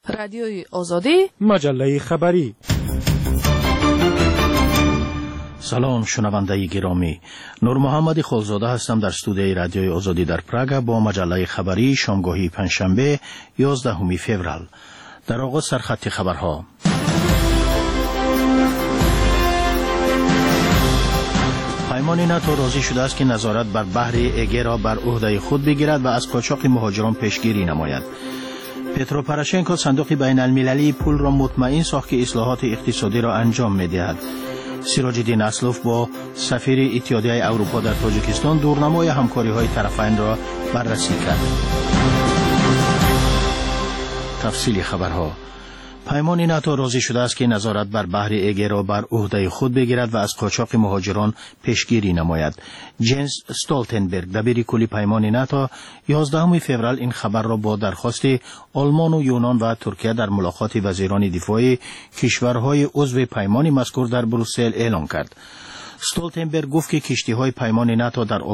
رادیوی آزادی، مجله خبری. سلام شنونده گرامی، نور محمد خلزاده هستم در استودیوی رادیوی آزادی در پراگ با مجله خبری شامگاهی پنجشنبه 11 فوریه. در آغاز سرخط خبرها. پیمان ناتو راضی شده است که نظارت بر بحر اگه را بر عهده خود بگیرد و از قاچاق مهاجران پیشگیری نماید. پترو پروشنکو صندوق بین المللی پول را مطمئن ساخت که اصلاحات اقتصادی را انجام می‌دهد. سیراج الدین اسلوف با سفیر اتحادیه اروپا در تاجیکستان دورنمای همکاری‌های طرفین را بررسی کرد. تفصیل خبرها. پیمان ناتو راضی شده است که نظارت بر بحر اگه را بر عهده خود بگیرد و از قاچاق مهاجران پیشگیری نماید. جنس استولتنبرگ دبیر کلی پیمان ناتو 11 فوریه این خبر را با درخواست آلمان و یونان و ترکیه در ملاقات وزیران دفاع کشورهای عضو پیمان مذکور در بروسل اعلام کرد. استولتنبرگ گفت که کشتی‌های پیمان ناتو در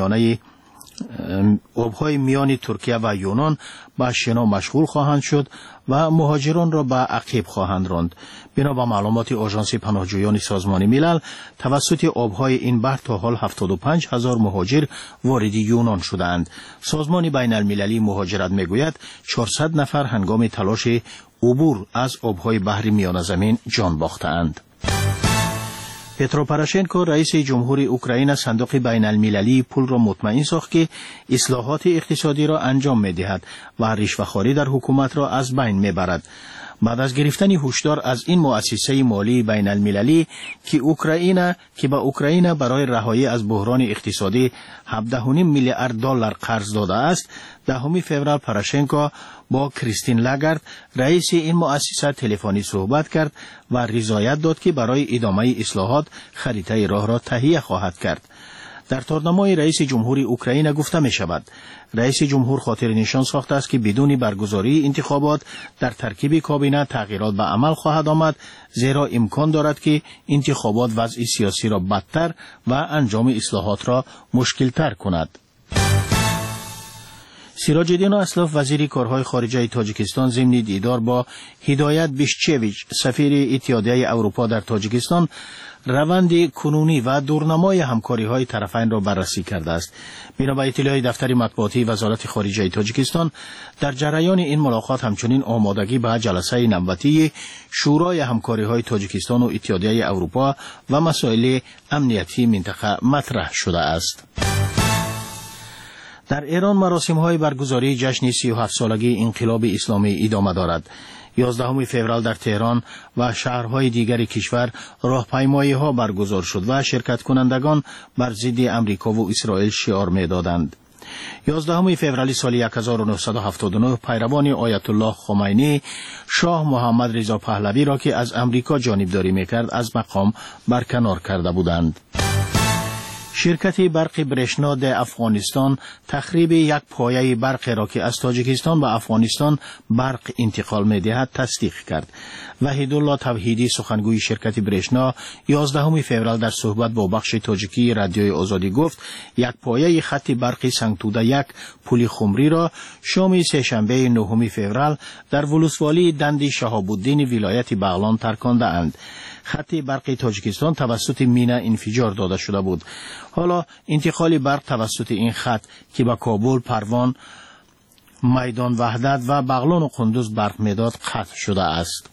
آبهای میان ترکیه و یونان با شنا مشغول خواهند شد و مهاجران را به عقب خواهند راند. بنا به معلومات آژانس پناهجویان سازمان ملل، توسط آبهای این بحر تا حال 75,000 مهاجر وارد یونان شدند. سازمان بین المللی مهاجرت میگوید 400 نفر هنگام تلاش عبور از آبهای بحر میان زمین جان باختند. پترو پروشنکو رئیس جمهور اوکراین صندوق بین المللی پول را مطمئن ساخت که اصلاحات اقتصادی را انجام می‌دهد و رشوه‌خواری در حکومت را از بین می‌برد. بعد از گرفتن هشدار از این مؤسسه مالی بین المللی که به اوکراین برای رهایی از بحران اقتصادی 17.5 میلیارد دلار قرض داده است، 10 فوریه پروشنکو با کریستین لاگارد رئیس این مؤسسه تلفنی صحبت کرد و رضایت داد که برای ادامه اصلاحات خریطه راه را تهیه خواهد کرد. در تورنمای رئیس جمهور اوکراین گفته می شود رئیس جمهور خاطر نشان ساخته است که بدون برگزاری انتخابات در ترکیب کابینه تغییرات به عمل خواهد آمد، زیرا امکان دارد که انتخابات وضع سیاسی را بدتر و انجام اصلاحات را مشکل‌تر کند. سیراج الدین اسلوف وزیر کارهای خارجه تاجیکستان ضمن دیدار با هدایت بیشچویچ سفیر اتحادیه اروپا در تاجیکستان روند کنونی و دورنمای همکاری‌های طرفین را بررسی کرده است. بنا به اطلاع دفتر مطبوعاتی وزارت خارجه تاجیکستان، در جریان این ملاقات همچنین آمادگی به جلسه نوبتی شورای همکاری‌های تاجیکستان و اتحادیه اروپا و مسائل امنیتی منطقه مطرح شده است. در ایران مراسم‌های برگزاری جشن 37 سالگی انقلاب اسلامی ادامه دارد. 11 فوریه در تهران و شهرهای دیگر کشور راهپیمایی‌ها برگزار شد و شرکت کنندگان بر ضد امریکا و اسرائیل شعار می‌دادند. 11 فوریه سال 1979 پیروان آیت الله خمینی شاه محمد رضا پهلوی را که از امریکا جانبداری می‌کرد از مقام برکنار کرده بودند. شرکت برق برشنا در افغانستان تخریب یک پایه برق را که از تاجیکستان به افغانستان برق انتقال می‌دهد تصدیق کرد. وحیدالله توحیدی سخنگوی شرکت برشنا 11 فوریه در صحبت با بخش تاجیکی رادیوی آزادی گفت یک پایه خط برق سنگتوده یک پل خمری را شام سه‌شنبه 9 فوریه در ولسوالی دندی شهاب الدین ولایت بغلان ترکانده اند. خط برق تاجیکستان توسط مینا انفجار داده شده بود. حالا انتقال برق توسط این خط که به کابل، پروان، میدان وحدت و بغلان و قندوز برق میداد قطع شده است.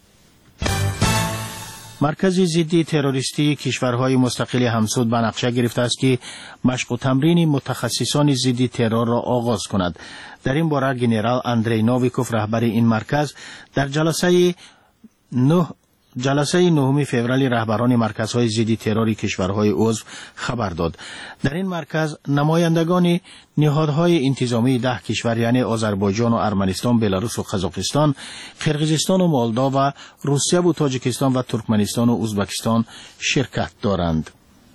مرکز ضد تروریستی کشورهای مستقل همسود به نقشه گرفته است که مشق و تمرین متخصصان ضد ترور را آغاز کند. در این باره ژنرال اندری نویکوف رهبر این مرکز در جلسه 9 فوریه رهبران مرکزهای ضد ترور کشورهای عضو خبر داد. در این مرکز نمایندگان نهادهای انتظامی 10 کشور یعنی آذربایجان و ارمنستان، بلاروس و قزاقستان، قرقیزستان و مولداو و روسیه و تاجیکستان و ترکمنستان و ازبکستان شرکت دارند.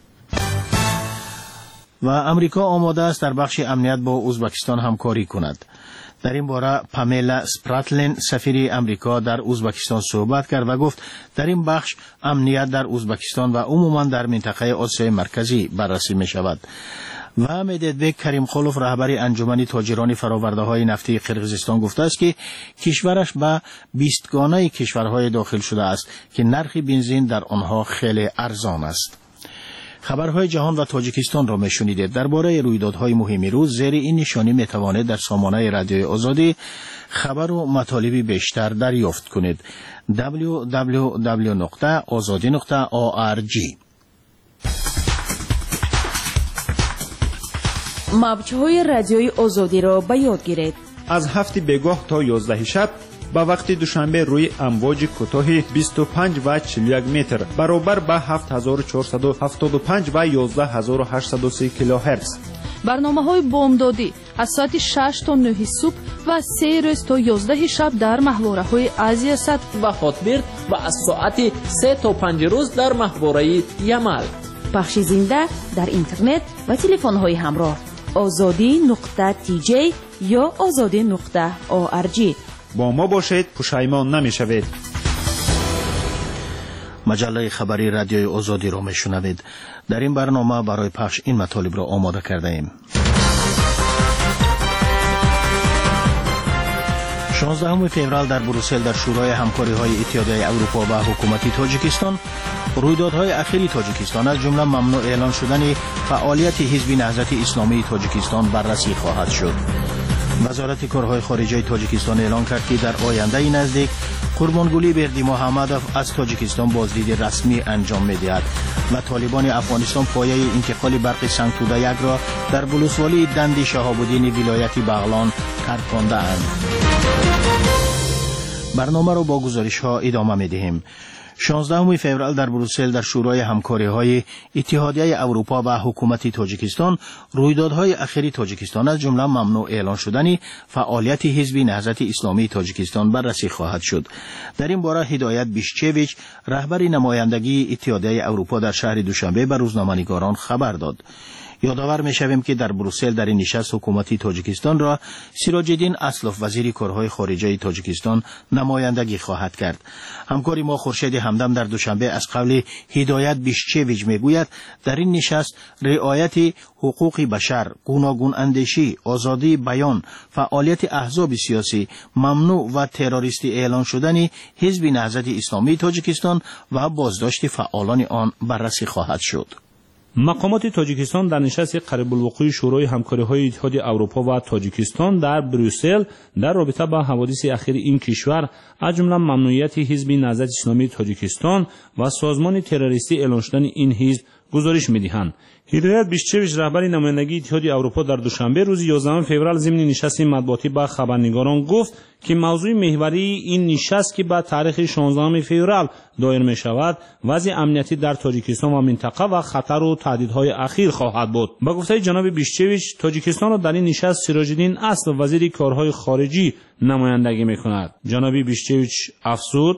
و امریکا آماده است در بخش امنیت با ازبکستان همکاری کند. در این باره پامیلا سپراتلین سفیر امریکا در ازبکستان صحبت کرد و گفت در این بخش امنیت در ازبکستان و عموما در منطقه آسیای مرکزی بررسی می شود. و مددبک کریمخولوف رهبر انجمن تاجران فرآورده‌های نفتی قرقیزستان گفته است که کشورش به 20 گانه کشورهای داخل شده است که نرخ بنزین در آنها خیلی ارزان است. خبرهای جهان و تاجیکستان را میشنیدید. درباره رویدادهای مهم روز زیر این نشانی میتوانید در سامانه رادیوی آزادی خبر و مطالب بیشتر دریافت کنید. www.azadi.org. موج‌های رادیوی آزادی را به یاد گیرید. از 7 بگاه تا 11 شب با وقت دوشنبه روی امواج کوتاه 25 و 41 متر برابر با 7475 و 11830 کیلوهرتز. برنامه‌های بامدادی از ساعت 6 تا 9 صبح و 3 روز تا 11 شب در محوره‌های آسیا صد و خاطبرد و از ساعت 3 تا 5 روز در محوره یمل. پخش زنده در اینترنت و تلفن‌های همراه azadi.tj یا azadi.org. با ما باشید، پشیمان نمی‌شوید. مجله خبری رادیوی آزادی را میشنوید. در این برنامه برای پخش این مطالب را آماده کرده ایم. 16 فوریه در بروسل در شورای همکاری‌های اتحادیه اروپا و حکومت تاجیکستان رویدادهای اخیری تاجیکستان از جمله ممنوع اعلان شدن فعالیت حزب نهضت اسلامی تاجیکستان بررسی خواهد شد. وزارت کارهای خارجه تاجیکستان اعلان کرد که در آینده نزدیک قربانگولی بردی محمدوف از تاجیکستان بازدید رسمی انجام می‌دهد و طالبان افغانستان پایه انتقال برق سنگتوده یک را در بلوسوالی دند شهاب‌الدین ولایت بغلان ترکانده اند. برنامه را با گزارش‌ها ادامه می‌دهیم. 16 فوریه در بروسل در شورای همکاری‌های اتحادیه اروپا و حکومت تاجیکستان رویدادهای اخیری تاجیکستان از جمله ممنوع اعلان شدن فعالیت حزب نهضت اسلامی تاجیکستان بررسی خواهد شد. در این باره هدایت بیشچویچ رهبر نمایندگی اتحادیه اروپا در شهر دوشنبه به روزنامه‌نگاران خبر داد. یادآور می‌شویم که در بروسل در این نشست حکومت تاجیکستان را سیراج‌الدین اسلوف وزیر کارهای خارجه تاجیکستان نمایندگی خواهد کرد. همکار ما خورشید همدم در دوشنبه از قول هدایت بیشچویچ میگوید در این نشست رعایت حقوق بشر، گوناگون اندیشی، آزادی بیان، فعالیت احزاب سیاسی ممنوع و تروریستی اعلان شدن حزب نهضت اسلامی تاجیکستان و بازداشت فعالان آن بررسی خواهد شد. مقامات تاجیکستان در نشست قریب الوقوع شورای همکاری‌های اتحاد اروپا و تاجیکستان در بروسل در رابطه با حوادث اخیر این کشور از جمله ممنوعیت حزب نهضت اسلامی تاجیکستان و سازمان تروریستی اعلان شدن این حزب گزارش می‌دهند. هدایت بیشچویچ رهبر نمایندگی اتحاد اروپا در دوشنبه روز 11 فوریه ضمن نشست مطبوعاتی با خبرنگاران گفت که موضوع محوری این نشست که با تاریخ 16 فوریه دایر می شود وضع امنیتی در تاجیکستان و منطقه و خطر و تهدیدهای اخیر خواهد بود. با گفته جناب بیشچویچ تاجیکستان را در این نشست سیراج‌الدین اسلوف وزیر کارهای خارجی نمایندگی می کند. جناب بیشچویچ افزود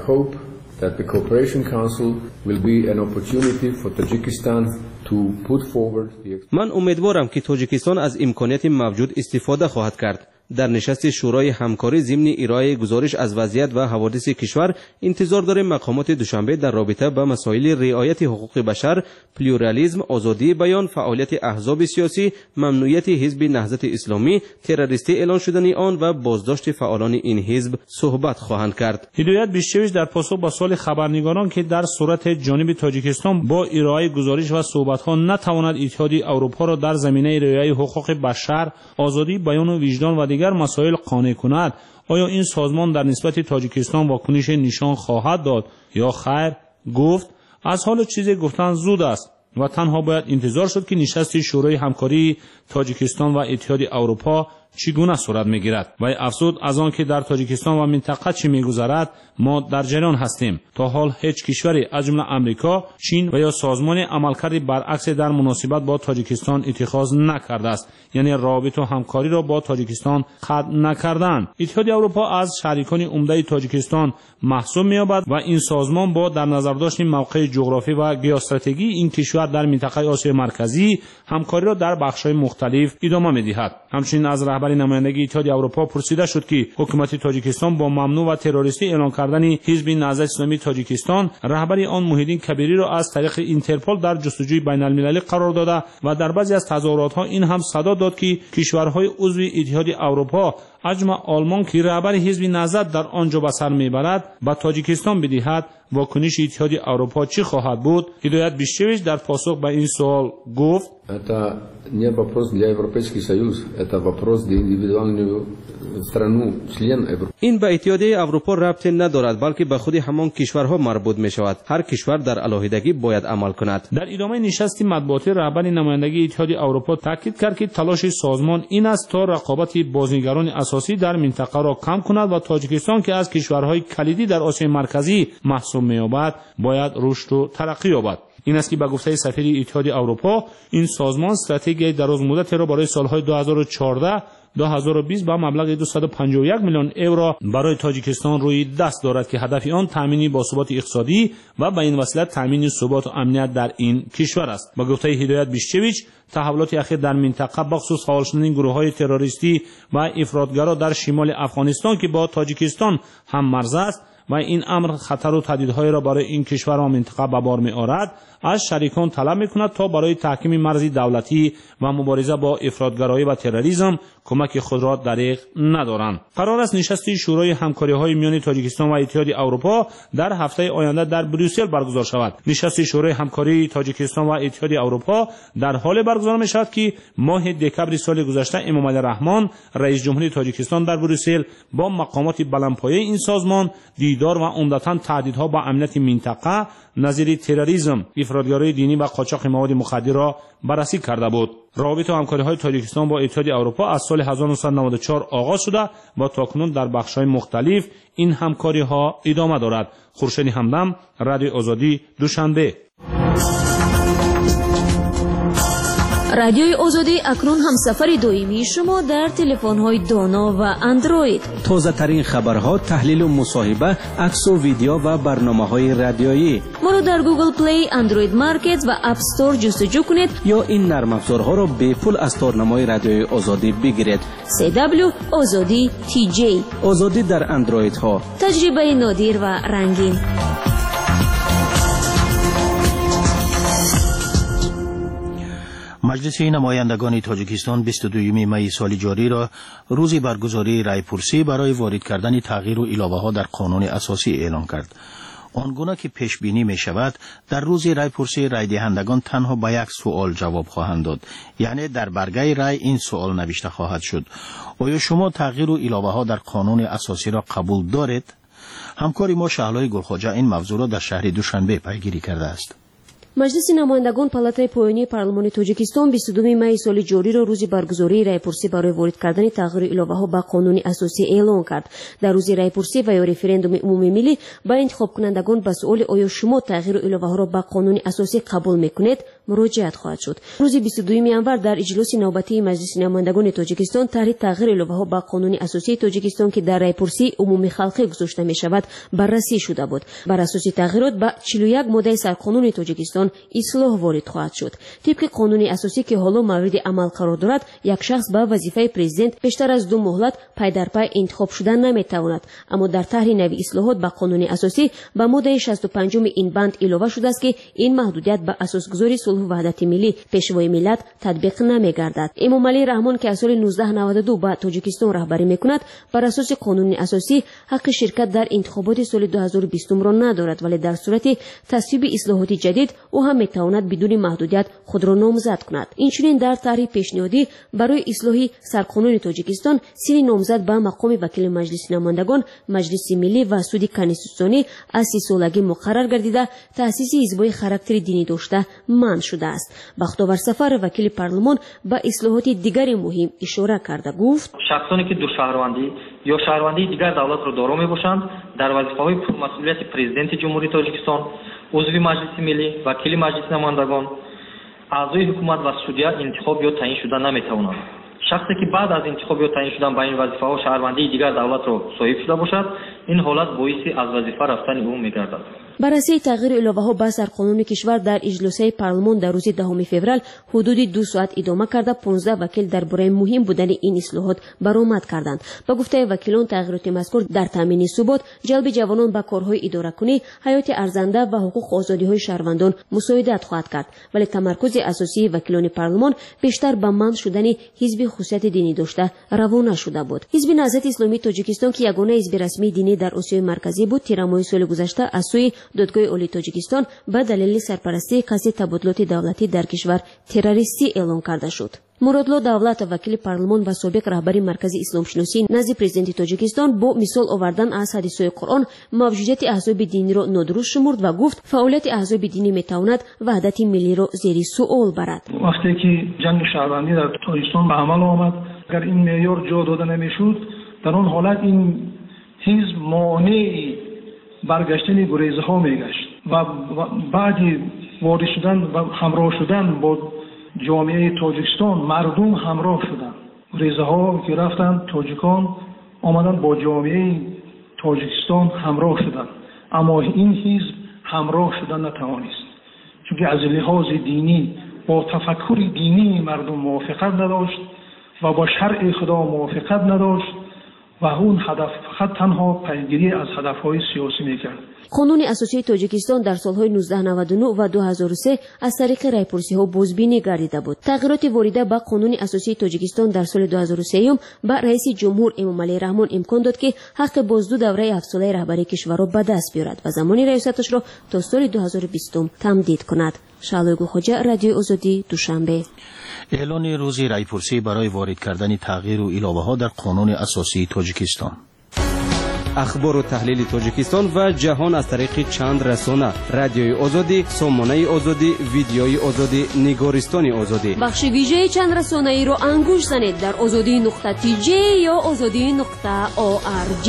that the Cooperation Council will be an opportunity for Tajikistan to put forward the... من امیدوارم که تاجیکستان از امکانات موجود استفاده خواهد کرد. در نشست شورای همکاری ضمن ارائه گزارش از وضعیت و حوادث کشور انتظار داریم مقامات دوشنبه در رابطه با مسائل رعایت حقوق بشر، پلورالیسم، آزادی بیان، فعالیت احزاب سیاسی، ممنوعیت حزب نهضت اسلامی، تروریستی اعلان شدن آن و بازداشت فعالان این حزب صحبت خواهند کرد. هدایت بیشچویچ در پاسخ به سوال خبرنگاران که در صورت جانب تاجیکستان با ارائه گزارش و صحبت‌ها نتواند اتحاد اروپا را در زمینه رعایت حقوق بشر، آزادی بیان و وجدان و دیگر مسائل قانع کند، آیا این سازمان در نسبت تاجیکستان واکنش نشان خواهد داد یا خیر؟ گفت از حال چیزی گفتن زود است و تنها باید انتظار شد که نشست شورای همکاری تاجیکستان و اتحاد اروپا چگونه صورت میگیرد. و افزود از آن که در تاجیکستان و منطقه چه میگذرد ما در جریان هستیم. تا حال هیچ کشوری از جمله آمریکا، چین و یا سازمان عملکرد برعکس در مناسبت با تاجیکستان اتخاذ نکرده است، یعنی رابط و همکاری را با تاجیکستان قطع نکردند. اتحاد اروپا از شریکان عمده تاجیکستان محسوب می‌یابد و این سازمان با در نظر داشتن موقع جغرافی و ژئواستراتژی این کشور در منطقه آسیا مرکزی همکاری را در بخش‌های مختلف ادامه می‌دهد. همچنین از رهبر نمایندگی اتحادیه اروپا پرسیده شد که حکومت تاجیکستان با ممنوع و تروریستی اعلان کردن حزب نهضت اسلامی تاجیکستان رهبر آن موحدین کبیری را از طریق اینترپل در جستجوی بین المللی قرار داده و در بعضی از تظاهرات‌ها این هم صدا داد که کشورهای عضو اتحادیه اروپا اجمع آلمان که رهبر حزب نهضت در آنجا به سر میبرد به تاجیکستان بدهد واکنش اتحادیه اروپا چی خواهد بود؟ هدایت بیشچویچ در پاسخ به این سوال گفت: Это не вопрос для Европейский Союз, это вопрос для индивидуальную страну, член Европы. این به اتحادیه اروپا ربطی ندارد بلکه به خود همان کشورها مربوط می شود. هر کشور در علاهیدگی باید عمل کند. در ادامه نشست مطبوعاتی رهبر نمایندگی اتحادیه اروپا تاکید کرد که تلاش سازمان این است تا رقابت بازیگران اساسی در منطقه را کم کند و تاجیکستان که از کشورهای کلیدی در آسیای مرکزی محسوب می‌یابد باید رشد و ترقی یابد. این است که به گفته سفیر اتحادیه اروپا این سازمان استراتژی درازمدت را برای سالهای 2014 2020 با مبلغ 251 میلیون یورو برای تاجیکستان روی دست دارد که هدف آن تامین باثباتی اقتصادی و به این وسیله تامین ثبات و امنیت در این کشور است. با گفته هدایت بیشچویچ تحولات اخیر در منطقه بخصوص فعال شدن گروه‌های تروریستی و افراطگرا در شمال افغانستان که با تاجیکستان هم مرز است و این امر خطر و تهدیدهای را برای این کشور و منطقه به بار می‌آورد، از شریکان طلب می‌کند تا برای تحکیم مرزی دولتی و مبارزه با افراطگرایی و تروریسم کمک خود را دریغ ندارند. قرار است نشست شورای همکاری‌های میان تاجیکستان و اتحادیه اروپا در هفته آینده در بروسل برگزار شود. نشست شورای همکاری تاجیکستان و اتحادیه اروپا در حال برگزار می‌شود که ماه دکمبر سال گذشته امامعلی رحمان رئیس جمهوری تاجیکستان در بروسل با مقامات بلندپایه این سازمان دیدار و عمدتاً تهدیدها به امنیت منطقه نظیر تروریسم، افراطگرایی دینی و قاچاق مواد مخدر را بررسی کرده بود. روابط و همکاری‌های تاجیکستان با اتحادیه اروپا از سال 1994 آغاز شده و تاکنون در بخش‌های مختلف این همکاری‌ها ادامه دارد. خورشید همدم، رادیو آزادی، دوشنبه. رادیوی آزادی اکنون همسفر دائمی شما در تلفن‌های دانا و اندروید. تازه ترین خبرها، تحلیل و مصاحبه، عکس و ویدیو و برنامه‌های رادیویی. ما را در گوگل پلی، اندروید مارکت و اپ استور جستجو کنید یا این نرم افزارها را به پول از تارنمای رادیوی آزادی بگیرید. CW آزادی TJ. آزادی در اندروید ها. تجربه نادر و رنگین. مجلس نمایندگان تاجیکستان 22 می سال جاری را روز برگزاری رایپرسی برای وارد کردن تغییر و اضافه‌ها در قانون اساسی اعلام کرد. آنگونه که پیش بینی می شود در روز رایپرسی رای دهندگان تنها به یک سوال جواب خواهند داد، یعنی در برگه رای این سوال نوشته خواهد شد: آیا شما تغییر و اضافه‌ها در قانون اساسی را قبول دارید؟ همکار ما شهلای گلخواجه این موضوع را در شهر دوشنبه پیگیری کرده است. مجلس نمایندگان پالاتای پایانی پارلمان تاجیکستان 22 می سال جاری را روز برگزاری رایپرسی برای وارد کردن تغییر اضافه‌ها به قانون اساسی اعلام کرد. در روز رایپرسی و یا رفراندوم عمومی ملی با انتخاب کنندگان به سوال آیا شما تغییر اضافه‌ها را به قانون اساسی قبول میکنید مراجعه خواهد شد. روز 22 انور در اجلاس نوبتی مجلس نمایندگان تاجیکستان طرح تغییر اضافه‌ها به قانون اساسی تاجیکستان که در رایپرسی عمومی خلقی گذاشته می شود بررسی شده بود. بر اساس تغییرات به 41 ماده سرقانون تاجیکستان اصلاح وارد خواهد شد. طبق قانون اساسی که حالا مورد عمل قرار دارد، یک شخص به وظیفه پرزیدنت بیشتر از 2 مهلت پی در پی انتخاب شدن نمیتواند. اما در طرح نوی اصلاحات به قانون اساسی به ماده 65 این بند اضافه شده است که این محدودیت به اساسگذاری صلح و وحدت ملی پیشوای ملت تطبیق نمیگردد. امامعلی رحمان که از سال 1992 به تاجیکستان رهبری میکند، بر اساس قانون اساسی حق شرکت در انتخابات سال 2020 را ندارد، ولی در صورت تصویب اصلاحات جدید او هم میتواند بدون محدودیت خود را نامزد کند. اینچنین در طرح پیشنهادی برای اصلاح سرقانون تاجیکستان 3 نامزد به مقام وکیل مجلس نمایندگان، مجلس ملی و سود کنستیتوسیونی از 30 سالگی مقرر گردیده تأسیس حزب‌های خاراکتر دینی داشته منع شده است. بختیار سفر وکیل پارلمان به اصلاحات دیگر مهم اشاره کرده گفت: شخصانی که دو شهروندی یا شهروندی دیگر دولت را دارا میباشند در وظیفه‌های پرمسئولیت پرزیدنت جمهوری تاجیکستان، عضو مجلس ملی، وکیل مجلس نمایندگان، اعضای حکومت و سودیا انتخاب یا تعیین شدن نمیتوانند. شخصی که بعد از انتخاب یا تعیین شدن به این وظیفه‌ها شهروندی دیگر دولت را صاحب شده باشد، این حالت باعث از وظیفه رفتن او میگردد. بررسی تغییر الоваҳо ба сарқонуни кишвар дар иҷлосаи парлумон дар рӯзи 10 феврал ҳудуди 2 соат идома карда 15 вакил дар бораи муҳим будани ин ислоҳот баромад карданд. ба гуфтаи вакилон тағйироти мазкур дар таъмини субот, ҷалби ҷавонон ба корҳои идоракунӣ, ҳаёти арзанда ва ҳуқуқ озодиҳои шаҳрвандон мусоидат хоҳад кард, вале тамаркузи асосии вакилони парлумон бештар ба манъ шудани ҳизби хусусияти динӣ дошта равона шуда буд. ҳизби наҳзати исломии тоҷикистон ки ягона ҳизби расмии динӣ дар осиёи марказӣ буд, тирамоҳи соли гузашта аз сӯи додгоҳи олии тоҷикистон ба далели сарпарастии қасди табодилоти давлатӣ дар кишвар террористӣ эълон карда шуд. муродло давлат вакили парлумон ва собиқ раҳбари маркази исломшиносӣ назди президенти тоҷикистон бо мисол овардан аз ҳадисҳои қуръон мавҷудияти аҳзоби диниро нодуруст шумурд ва гуфт фаъолияти аҳзоби динӣ метавонад ваҳдати миллиро зери суол барад. вақте ки ҷанги шаҳрвандӣ дар тоҷикистон ба амал омад, агар ин меъёр ҷо дода намешуд, дар он ҳолат ин ҳизб монеи баргаштани гурезаҳо мегашт ва баъди ворид шудан ва ҳамроҳ шудан бо ҷомеаи тоҷикистон мардум ҳамроҳ шуданд. гурезаҳо ки рафтанд, тоҷикон омаданд бо ҷомеаи тоҷикистон ҳамроҳ шуданд, аммо ин ҳизб ҳамроҳ шудан натавонист, чунки аз лиҳози динӣ бо тафаккури динии мардум мувофиқат надошт ва бо шаръи худо мувофиқат надошт ва он ҳадаф фақат танҳо пайгирӣ аз ҳадафҳои сиёсӣ мекард. қонуни асосии тоҷикистон дар солҳои 1999 ва 2003 аз тариқи райпурсиҳо бозбинӣ гардида буд. тағйироти ворида ба қонуни асосии тоҷикистон дар соли 2003 ба раиси ҷумҳур эмомалӣ раҳмон имкон дод ки ҳаққи бозду давраи 7 солаи раҳбарии кишварро ба даст биёрад ва замони раёсаташро то соли 2020 тамдид кунад. шаълои гулхоҷа, радиои озодӣ, душанбе. اعلان روز رایپرسی برای وارد کردن تغییر و الоваҳо در قانون اساسی تاجیکستان. اخبار و تحلیل تاجیکستان و جهان از طریق چند رسانه: رادیوی آزادی، سامانه آزادی، ویدیوی آزادی، نگارستان آزادی. بخش ویژه چند رسانه‌ای را انگوش زنید در azadi.tj یا azadi.org.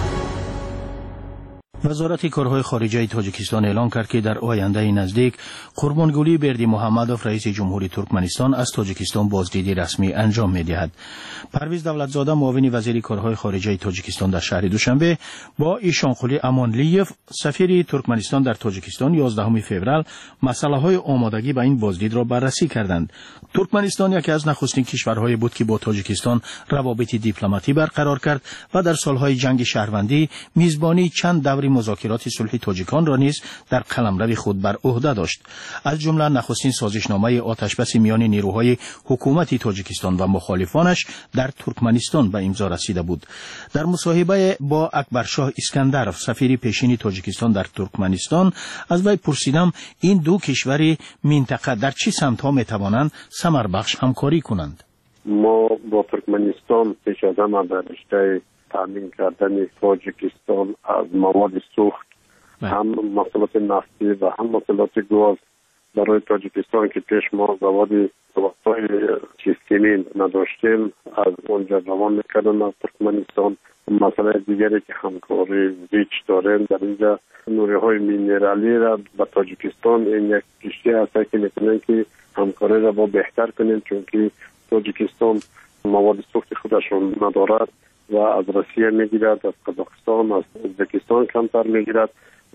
وزارت کارهای خارجه تاجیکستان اعلام کرد که در آینده نزدیک قربانگولی بردی محمدوف رئیس جمهوری ترکمنستان از تاجیکستان بازدیدی رسمی انجام می‌دهد. پرویز دولتزاده معاون وزیر کارهای خارجه تاجیکستان در شهر دوشنبه با ایشانقلی امانلیف سفیر ترکمنستان در تاجیکستان 11 فوریه مسائل آمادگی به این بازدید را بررسی کردند. ترکمنستان یکی از نخستین کشورهای بود که با تاجیکستان روابط دیپلماتی برقرار کرد و در سالهای جنگ شهروندی میزبانی چند دوره مذاکرات صلح تاجیکان را نیز در قلمرو خود بر عهده داشت. از جمله نخستین سازشنامه آتشبس میان نیروهای حکومت تاجیکستان و مخالفانش در ترکمنستان به امضا رسیده بود. در مصاحبه با اکبرشاه اسکندرف سفیر پیشین تاجیکستان در ترکمنستان از وی پرسیدم این دو کشور منطقه در چه سمت‌ها می‌توانند ثمربخش همکاری کنند. ما با ترکمنستان پیش از همه در رشته تامین کردن تاجیکستان از مواد سوخت هم محصولات نفتی و هم محصولات گاز برای تاجیکستان که پیش ما زواد وقتای چیستینین نداشتیم از اونجا روان میکردن از ترکمنستان. مسئله دیگری که همکاری ویچ داریم در اینجا نوری های مینرالی را به تاجیکستان این یک کشتی هست که میتونیم که همکاری را با بهتر کنیم، چون که تاجیکستان مواد سوخت خودش را ندارد و از روسیه میگیرد، از قزاقستان، از ازبکستان کمتر میگیرد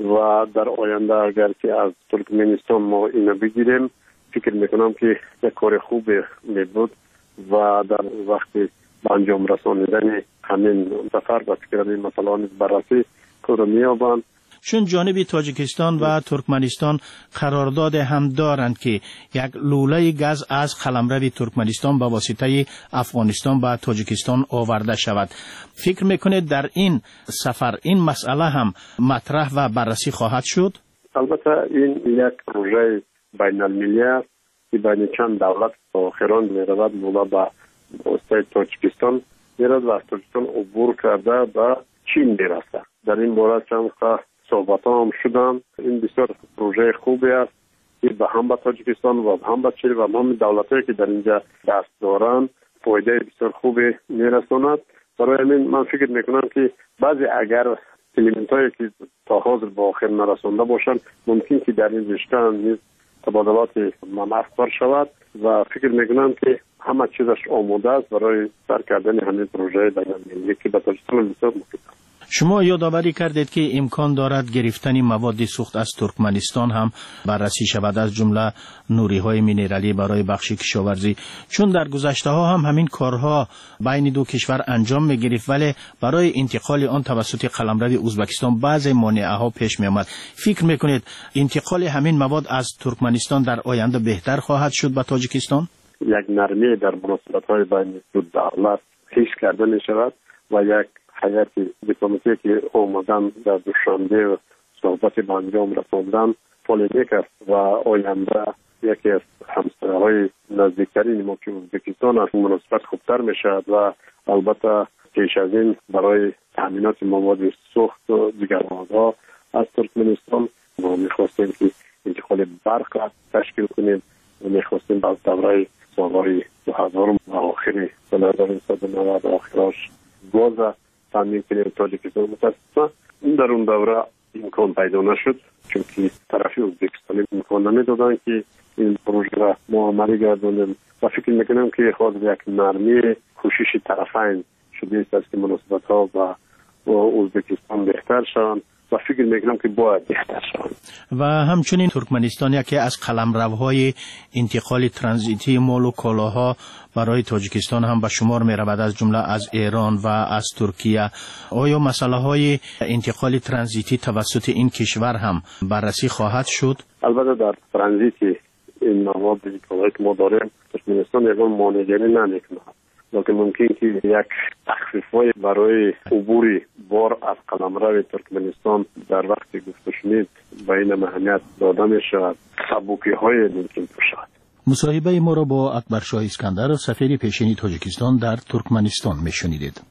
و در آینده اگر که از ترکمنستان ما اینو بگیریم فکر میکنم که یک کار خوب میبود و در وقت به انجام رسانیدن همین سفر و فکر مثلا بررسی کار میابند. چون جانب تاجیکستان و ترکمنستان قرارداد هم دارند که یک لوله گاز از قلمرو ترکمنستان به واسطه افغانستان به تاجیکستان آورده شود، فکر میکنید در این سفر این مسئله هم مطرح و بررسی خواهد شد؟ البته این یک پروژه بین المللی است که بین چند دولت آخران میرود لوله به واسطه تاجیکستان میرود و از تاجیکستان عبور کرده به چین میرسد. در این باره چند صحبت هم شدن. این بسیار پروژه خوبی است که به هم به تاجیکستان و هم به چین و هم دولت‌هایی که در اینجا دست دارند فایده بسیار خوبی میرساند. برای همین من فکر میکنم که بعضی اگر الیمنت‌هایی که تا حاضر به آخر نرسانده باشند ممکن که در این رشته نیز تبادلات مناسب شود و فکر میکنم که همه چیزش آماده است برای سر کردن همین پروژه بین‌المللی که به تاجیکستان بسیار مفید است. شما یادآوری کردید که امکان دارد گرفتن مواد سوخت از ترکمنستان هم بررسی شود، از جمله نوری‌های مینرالی برای بخش کشاورزی، چون در گذشته ها هم همین کارها بین دو کشور انجام می‌گرفت، ولی برای انتقال آن توسط قلمرو ازبکستان بعضی مانع‌ها پیش می‌آمد. فکر می‌کنید انتقال همین مواد از ترکمنستان در آینده بهتر خواهد شد به تاجیکستان؟ یک نرمی در مناسبت‌های بین دو دولت پیش کرده می‌شود و یک هیئت دیپلماتیکی که اومدن در دوشنبه و صحبت با انجام رساندن پلیمیک است و آینده یکی از همسایه‌های نزدیکترین ما که ازبکستان است مناسبت خوبتر می‌شود و البته پیش از این برای تامینات مواد سوخت و دیگر موادها از ترکمنستان ما می‌خواستیم که انتقال برق تشکیل کنیم و می‌خواستیم بعد دوره سال‌های 2000 و آخر سال 1990 آخرش گاز تامین کنیم تاجیکستان. متاسفانه در اون دوره امکان پیدا نشد، چون که طرفی ازبکستانی امکان نمیدادن که این پروژه را ما عملی گردانیم و فکر میکنم که خود یک نرمی کوشش طرفین شده است که مناسبت ها با ازبکستان بهتر شوند و فکر میکنم که باید بهتر شوند. و همچنین ترکمنستان یکی از قلمروهای انتقال ترانزیتی مال و کالاها برای تاجیکستان هم به شمار می رود، از جمله از ایران و از ترکیه. آیا مسئله های انتقال ترانزیتی توسط این کشور هم بررسی خواهد شد؟ البته در ترانزیت این مواد که ما داریم ترکمنستان یکان مانعگری نمیکنه، لیکن ممکن که یک تخفیف‌های برای عبور بار از قلمرو ترکمنستان در وقت گفته شنید به این اهمیت داده می شود، سبوکی‌های ممکن باشد. مصاحبه ما را با اکبرشاه اسکندر، سفیر پیشین تاجیکستان در ترکمنستان میشنیدید.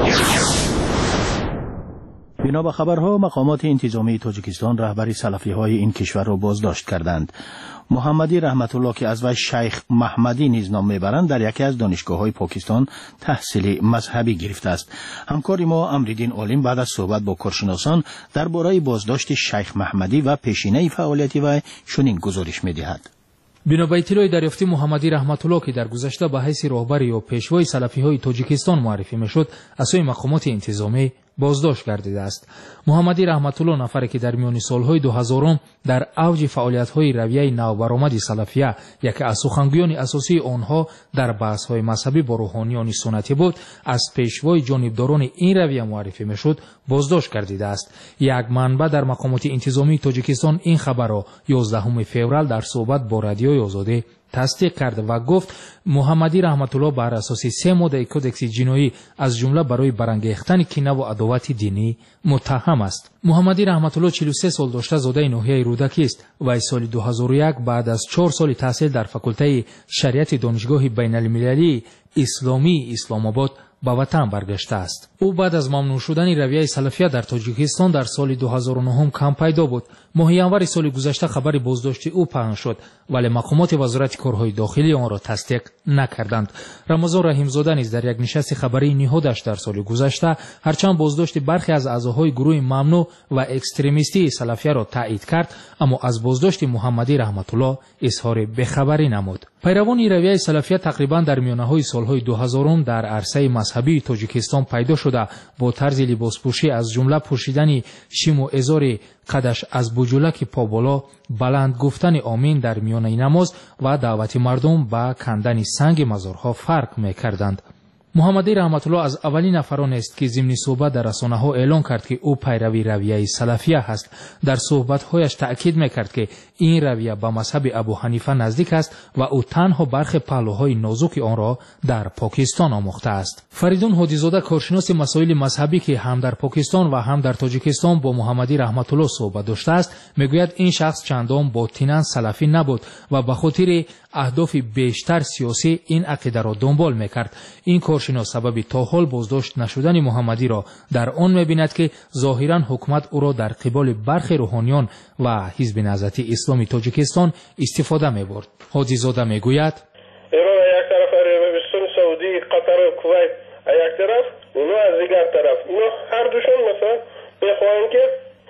بنا به خبرها مقامات انتظامی تاجیکستان رهبر سلفی‌های این کشور را بازداشت کردند. محمدی رحمت الله که از وی شیخ محمدی نیز نام میبرند در یکی از دانشگاه‌های پاکستان تحصیل مذهبی گرفته است. همکار ما امرالدین عالم بعد از صحبت با کارشناسان درباره بازداشت شیخ محمدی و پیشینه فعالیت وی چنین گزارش می‌دهد. بنا به اطلاع دریافتی محمدی رحمت الله که در گذشته به حیث راهبر یا پیشوای سلفی‌های تاجیکستان معرفی میشد، از سوی مقامات انتظامی بازداشت گردیده است. محمدی رحمت الله نفری که در میان سالهای 2000 در اوج فعالیت‌های رویه نوبرآمد سلفیه یکی از سخنگویان اساسی آنها در بحث‌های مذهبی با روحانیان سنتی بود، از پیشوای جانبداران این رویه معرفی میشد بازداشت گردیده است. یک منبع در مقامات انتظامی تاجیکستان این خبر را 11 فوریه در صحبت با رادیوی آزادی تصدیق کرد و گفت محمدی رحمت الله بر اساس 3 ماده کودکس جنایی از جمله برای برانگیختن کینه و عداوت دینی متهم است. محمدی رحمت الله 43 سال داشته، زاده ناحیه رودکی است و سال 2001 بعد از 4 سال تحصیل در فاکولته شریعت دانشگاه بین المللی اسلامی اسلام آباد به وطن برگشته است. او بعد از ممنوع شدن رویه سلفیه در تاجیکستان در سال 2009 کم پیدا بود. ماه ینور سال گذشته خبر بازداشت او پخش شد، ولی مقامات وزارت کارهای داخلی آن را تصدیق نکردند. رمضان رحیم‌زاده نیز در یک نشست خبری نهادش در سال گذشته هرچند بازداشت برخی از اعضاهای گروه ممنوع و اکستریمیستی سلفیه را تایید کرد، اما از بازداشت محمدی رحمت الله اظهار بی‌خبری نمود. پیروان رویه سلفیه تقریبا در میانه‌های سالهای 2000 در عرصه مذهبی تاجیکستان پیدا شده، با طرز لباسپوشی از جمله پوشیدن شیم و ازار قدش از بجولک پا بالا، بلند گفتن آمین در میان نماز و دعوت مردم به کندن سنگ مزارها فرق می‌کردند. محمدی رحمت الله از اولین نفران است که ضمن صحبت در رسانه‌ها اعلان کرد که او پیروی رویه سلفیه است. در صحبت‌هایش تأکید می‌کرد که این رویه به مذهب ابو حنیفه نزدیک است و او تنها برخی پهلوهای نازک آن را در پاکستان آموخته است. فریدون هادی‌زاده کارشناس مسائل مذهبی که هم در پاکستان و هم در تاجیکستان با محمدی رحمت الله صحبت داشته است، میگوید این شخص چندان باطناً سلفی نبود و به خاطر اهداف بیشتر سیاسی این عقیده را دنبال می‌کرد. این کارشناس سبب تا حال بازداشت نشدن محمدی را در آن می‌بیند که ظاهراً حکومت او را در قبال برخی روحانیان و حزب نهضت اسلامی تاجیکستان استفاده می‌برد. هادی‌زاده میگوید ایران یک طرف، عربستان سعودی، قطر و کویت یک طرف، اونا از دیگر طرف، اونا هر دوشون مثلا بخواهند که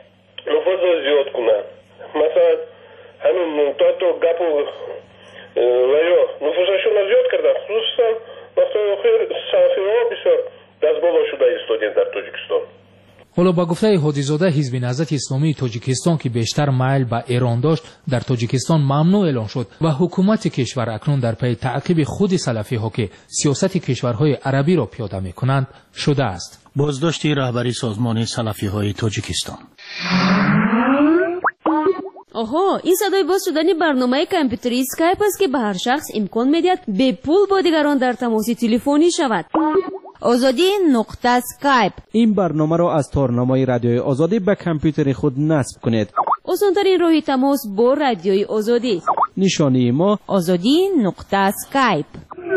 نفوذ زیاد کنند، مثلا همین تو گپ و یا نفوذشون را زیاد کردن، خصوصا وقتی اخیر سلفی‌ها بسیار دستبالا شده ایستادن در تاجیکستان. حالا با گفته هادیزاده، حزب نهضت اسلامی تاجیکستان که بیشتر میل به ایران داشت در تاجیکستان ممنوع اعلان شد و حکومت کشور اکنون در پی تعقیب خود سلفی ها که سیاست کشورهای عربی را پیاده می کنند شده است. بازداشت رهبری سازمان سلفی های تاجیکستان. آها، این صدای باز شدن برنامه کامپیوتری اسکایپ است که به هر شخص امکان میدهد به پول با دیگران در تماس تلفنی شود. آزادی نقطه اسکایپ. این برنامه را از تارنمای رادیوی آزادی به کامپیوتر خود نصب کنید. آسان‌ترین راه تماس با رادیوی آزادی. نشانی ما آزادی نقطه اسکایپ.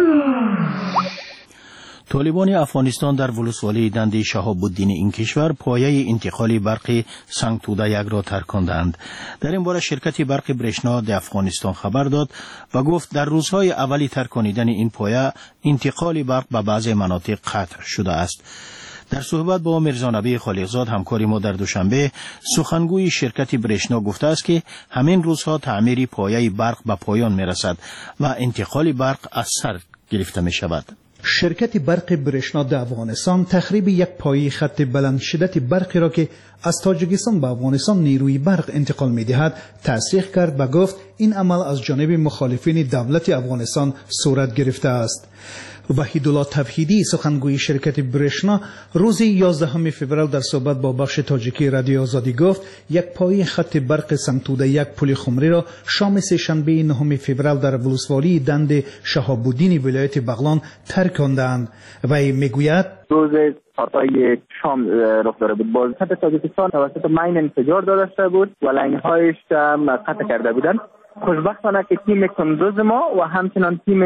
طالبان افغانستان در ولسوالی دنده شهاب الدین این کشور پایه انتقال برق سنگ توده یک را ترکاندند. در این باره شرکت برق برشنا افغانستان خبر داد و گفت در روزهای اولی ترکاندن این پایه انتقال برق به بعضی مناطق قطع شده است. در صحبت با میرزانبی خالقزاد همکاری ما در دوشنبه، سخنگوی شرکت برشنا گفته است که همین روزها تعمیر پایه برق به پایان میرسد و انتقال برق از سر گرفته می شود. شرکت برق برشنا افغانستان تخریب یک پایه خط بلند شدت برقی را که از تاجیکستان به افغانستان نیروی برق انتقال می دهد تصدیق کرد و گفت این عمل از جانب مخالفین دولت افغانستان صورت گرفته است. وحیدالله توحیدی سخنگوی شرکت برشنا روز 11 فوریه در صحبت با بخش تاجیکی رادیو آزادی گفت یک پایه خط برق سنگ‌توده یک پل خمری را شام سه‌شنبه 9 فوریه در ولسوالی دند شهاب الدین ولایت بغلان ترکاندند. وی میگوید روز ساعت‌های شام رخ داده بود. باز خط تاجیکستان توسط مین انفجار داده شده بود و لاین‌هایش قطع کرده بودند. خوشبختانه که تیم کندوز ما و همچنان تیم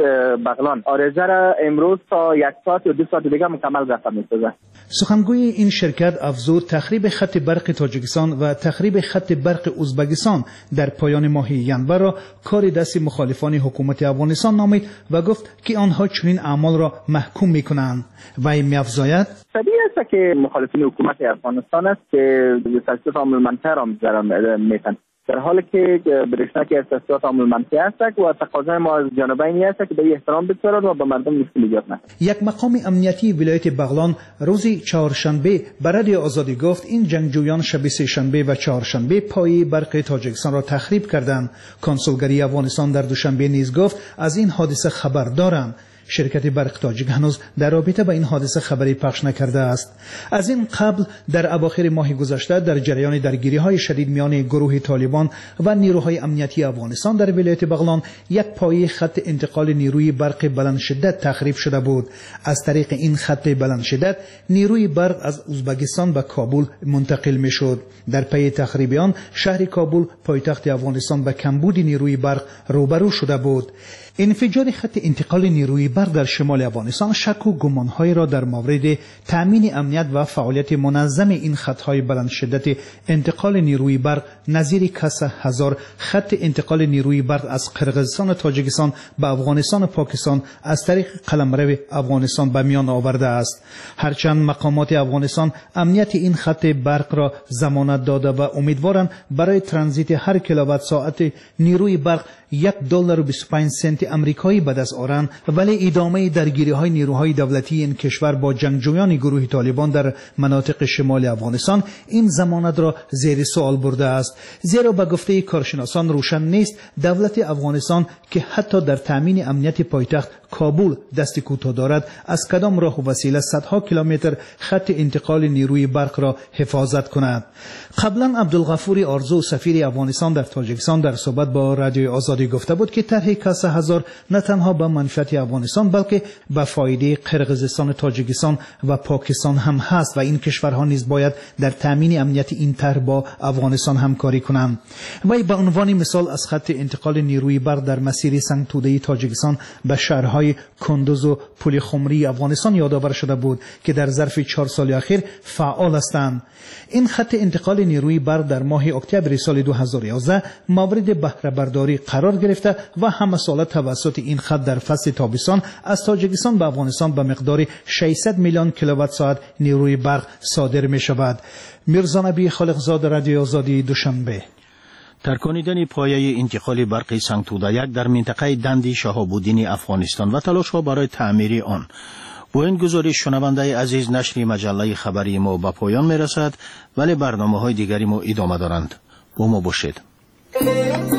بغلان آرزه را امروز تا 1 ساعت یا 2 ساعت دیگه مکمل رفع می‌سازد. سخنگوی این شرکت افزود تخریب خط برق تاجیکستان و تخریب خط برق ازبکستان در پایان ماه ژانویه را کار دست مخالفان حکومت افغانستان نامید و گفت که آنها چنین اعمال را محکوم می‌کنند. وی می‌افزاید طبیعی است که مخالفین حکومت افغانستان است که تاسیسات عامل منطقه را می‌کنند، در حالی که برشنا که تاسیسات عامل منطقه است و تقاضای ما از جانبین است که به احترام بگذارد و به مردم مشکل ایجاد نکند. یک مقام امنیتی ولایت بغلان روز چهارشنبه به رادیو آزادی گفت این جنگجویان شب سه‌شنبه و چهارشنبه پایه برق تاجیکستان را تخریب کردند. کنسولگری افغانستان در دوشنبه نیز گفت از این حادثه خبر دارند. شرکت برق تاجیک هنوز در رابطه با این حادثه خبری پخش نکرده است. از این قبل در اواخر ماه گذشته در جریان درگیری‌های شدید میان گروه طالبان و نیروهای امنیتی افغانستان در ولایت بغلان یک پایه خط انتقال نیروی برق بلند شدت تخریب شده بود. از طریق این خط بلند شدت نیروی برق از ازبکستان به کابل منتقل می‌شد. در پی تخریب آن شهر کابل پایتخت افغانستان به کمبود نیروی برق روبرو شده بود. انفجار خط انتقال نیروی برق در شمال افغانستان شک و گمان‌های را در مورد تأمین امنیت و فعالیت منظم این خط‌های بلند شدت انتقال نیروی برق نظیر کسا هزار خط انتقال نیروی برق از قرقیزستان و تاجیکستان به افغانستان و پاکستان از طریق قلمرو افغانستان به میان آورده است. هرچند مقامات افغانستان امنیت این خط برق را ضمانت داده و امیدوارند برای ترانزیت هر کیلووات ساعت نیروی برق $1.25 امریکایی به دست آورند، ولی ادامه درگیری‌های نیروهای دولتی این کشور با جنگجویان گروه طالبان در مناطق شمال افغانستان این ضمانت را زیر سوال برده است. زیرا به گفته کارشناسان روشن نیست دولت افغانستان که حتی در تامین امنیت پایتخت کابل دست کوتاه دارد از کدام راه و وسیله صدها کیلومتر خط انتقال نیروی برق را حفاظت کند. قبلا عبدالغفور آرزو سفیر افغانستان در تاجیکستان در صحبت با رادیو آزادی گفته بود که طرح کسا هزار نه تنها به منفعت افغانستان بلکه به فایده قرقیزستان، تاجیکستان و پاکستان هم هست و این کشورها نیز باید در تامین امنیت این طرح با افغانستان همکاری کنند. وی به عنوان مثال از خط انتقال نیروی برق در مسیر سنگ توده تاجیکستان به شهرهای کندوز و پل خمری افغانستان یادآور شده بود که در ظرف 4 سال اخیر فعال هستند. این خط انتقال نیروی برق در ماه اکتبر سال 2011 مورد بهره برداری قرار گرفته و همه ساله توسط این خط در فصل تابستان از تاجیکستان به افغانستان به مقدار 600 میلیون کیلووات ساعت نیروی برق صادر می شود. میرزانبی خالقزاد، رادیو آزادی، دوشنبه. ترکاندن پایه انتقال برق سنگ توده یک در منطقه دندی شهاب الدین افغانستان و تلاش‌ها برای تعمیر آن. با این گزارش شنونده عزیز نشر مجله خبری ما به پایان میرسد، ولی برنامه‌های دیگری ما ادامه دارند. با ما باشید.